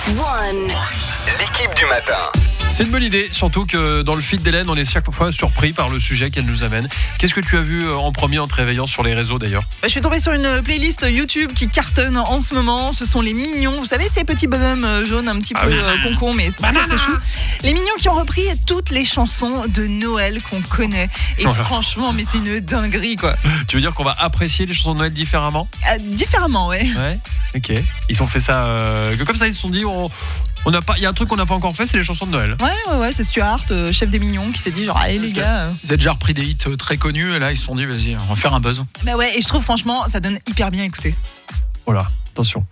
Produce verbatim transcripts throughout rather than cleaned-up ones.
One. L'équipe du matin. C'est une bonne idée, surtout que dans le feed d'Hélène, on est chaque fois surpris par le sujet qu'elle nous amène. Qu'est-ce que tu as vu en premier en te réveillant sur les réseaux d'ailleurs ? Je suis tombée sur une playlist YouTube qui cartonne en ce moment. Ce sont les Mignons. Vous savez, ces petits bonhommes jaunes un petit peu euh, concon, mais très très chou. Les Mignons qui ont repris toutes les chansons de Noël qu'on connaît. Et Voilà. franchement, mais c'est une dinguerie quoi. Tu veux dire qu'on va apprécier les chansons de Noël différemment ? Euh, différemment, ouais. Ouais. Ok. Ils ont fait ça euh, comme ça, ils se sont dit on, on n'a pas. Il y a un truc qu'on n'a pas encore fait, c'est les chansons de Noël. Ouais, ouais, ouais, c'est Stuart, euh, chef des Mignons, qui s'est dit genre, allez les Parce que gars. euh. Ils avaient déjà repris des hits euh, très connus et là ils se sont dit vas-y on va faire un buzz. Bah ouais, et je trouve franchement, ça donne hyper bien écouter. Voilà. Attention.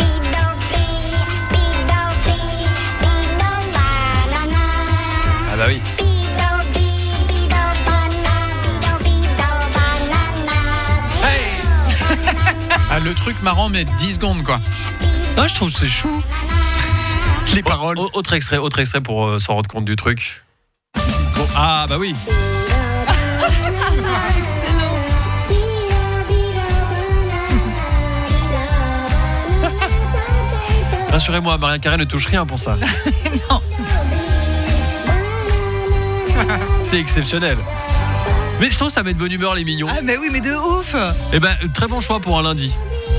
Ah bah oui. Ah, le truc marrant mais dix secondes quoi. Ah, je trouve que c'est chou. Les paroles. Au- Autre extrait, autre extrait pour euh, s'en rendre compte du truc. Bon, ah bah oui. Rassurez-moi, Maria Carré ne touche rien pour ça. Non. C'est exceptionnel. Mais je trouve que ça met de bonne humeur les Mignons. Ah bah oui, mais de ouf. Eh ben, très bon choix pour un lundi.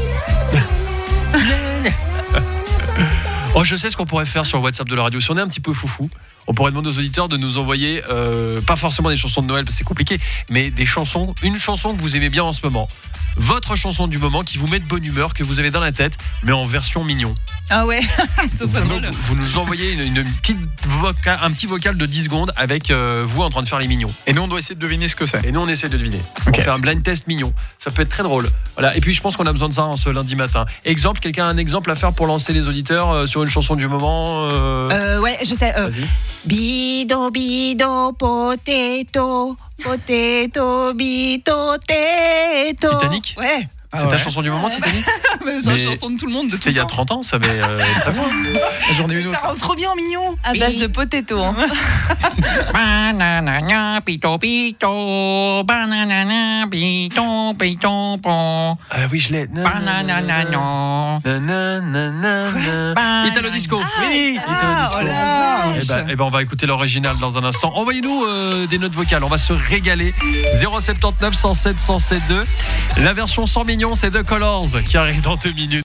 Oh, je sais ce qu'on pourrait faire sur le WhatsApp de la radio. Si on est un petit peu foufou, on pourrait demander aux auditeurs de nous envoyer, euh, pas forcément des chansons de Noël, parce que c'est compliqué, mais des chansons, une chanson que vous aimez bien en ce moment. Votre chanson du moment qui vous met de bonne humeur, que vous avez dans la tête, mais en version mignon. Ah ouais, ça serait Vous, drôle. vous nous envoyez une, une petite voca, un petit vocal de dix secondes avec euh, vous en train de faire les mignons. Et nous on doit essayer de deviner ce que c'est. Et nous on essaie de deviner. Ok. On fait un blind test mignon. Ça peut être très drôle. Voilà. Et puis je pense qu'on a besoin de ça en ce lundi matin. Exemple, quelqu'un a un exemple à faire pour lancer les auditeurs euh, sur une chanson du moment euh... Euh, ouais, je sais. Euh, Vas-y. bido, bido, potato, potato, bido, teto. Titanic ? Ouais. C'est Ah ta ouais. chanson du moment, Titanic ? Mais c'est la Mais chanson de tout le monde. De tout C'était il y a le temps. trente ans, ça, mais euh, très bien. J'en ai une Ça autre. rend trop bien en mignon. À base de potato. Hein. Banana, pito, pito, banana, pito, pito, po, Ah oui, je l'ai. banana, non. Nanana. Italo Disco. Oui, Italo Ah, Disco. oh la Eh ben, eh ben, on va écouter l'original dans un instant. Envoyez-nous euh, des notes vocales, on va se régaler. zéro sept neuf, cent sept, cent sept deux. La version sans mignon, c'est The Colors qui arrive dans deux minutes.